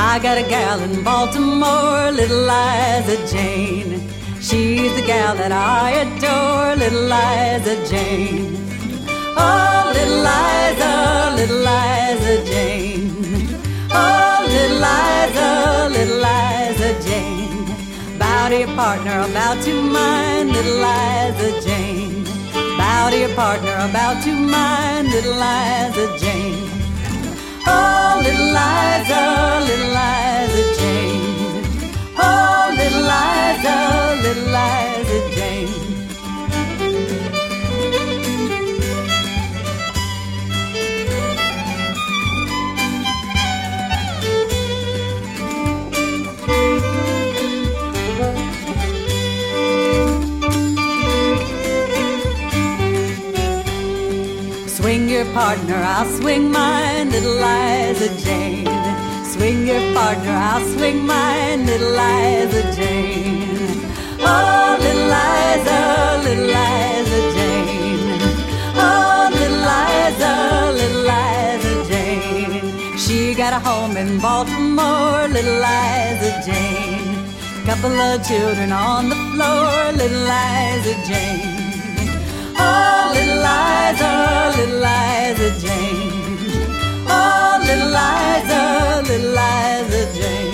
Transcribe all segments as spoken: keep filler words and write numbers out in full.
I got a gal in Baltimore, little Liza Jane. She's the gal that I adore, little Liza Jane. Oh, little Liza, little Liza Jane. Oh, little Liza, little Liza Jane. Bow to your partner, about to mine, little Liza Jane. Bow to your partner, about to mine, little Liza Jane. Oh, little Liza, little Liza Jane. Oh, little Liza, little Liza Jane. Swing your partner, I'll swing mine, little Liza Jane. Swing your partner, I'll swing mine, little Liza Jane. Oh, little Liza, little Liza Jane. Oh, little Liza, little Liza Jane. She got a home in Baltimore, little Liza Jane. Couple of children on the floor, little Liza Jane. Oh, little Liza, little Liza Jane. Oh, little Liza, little Liza Jane.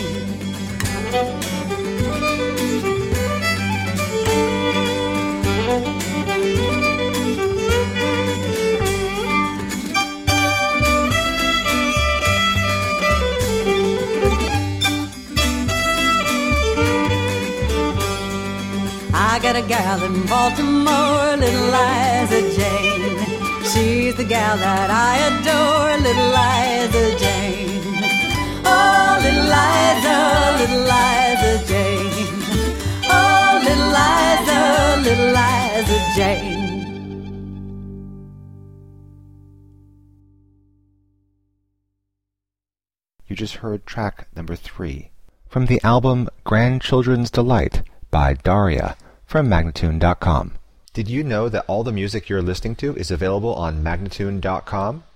I got a gal in Baltimore, little Liza Jane. She's the gal that I adore, little Liza Jane. Oh, little Liza, little Liza Jane. Oh, little Liza, little Liza Jane. You just heard track number three from the album Grandchildren's Delight by Daria from Magnatune dot com. Did you know that all the music you're listening to is available on Magnatune dot com?